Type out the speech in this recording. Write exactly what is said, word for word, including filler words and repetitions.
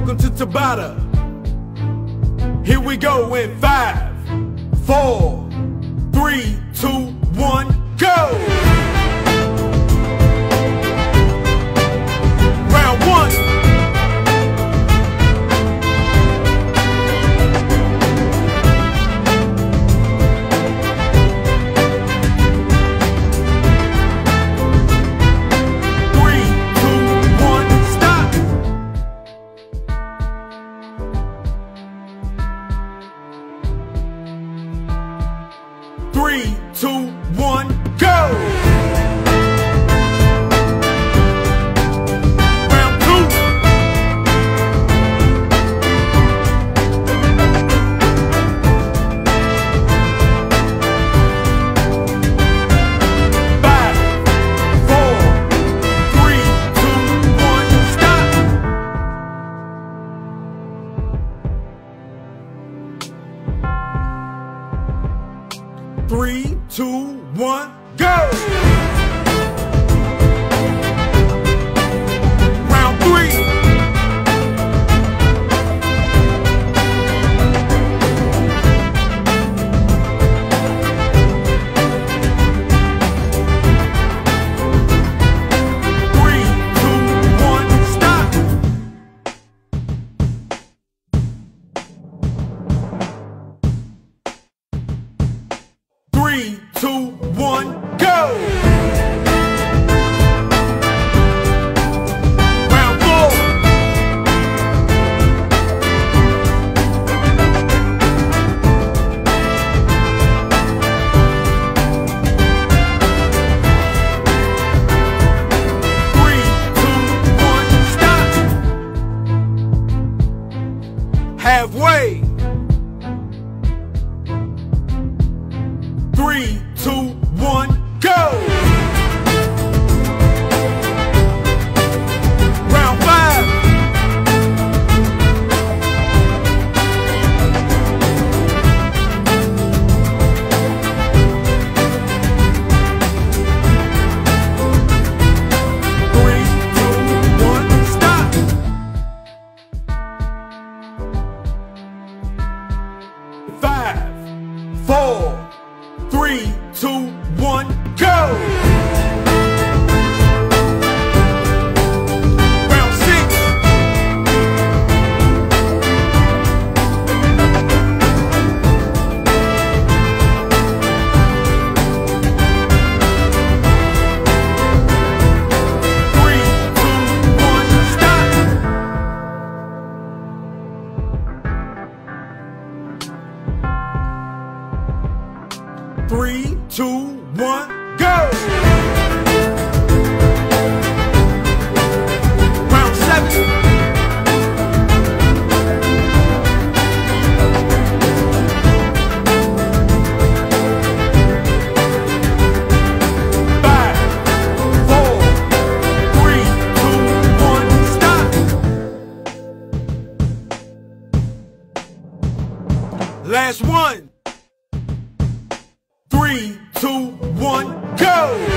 welcome to Tabata. Here we go in five, four, three, two, one, go! Round one. Three, two, one, go! Round two. Five, four, three, two, one, stop! Three, two, one, go! Round three. Three, two, one, stop! Three, two, one, go! Round four. Three, two, one, stop! Halfway. Three, two, one, go! Round five. Three, two, one, stop! Five, four, three, two, one, go! Round six. Three, two, one, stop! Three, two, one, go! Round seven. Five, four, three, two, one, stop! Last one. Three, two, one, go!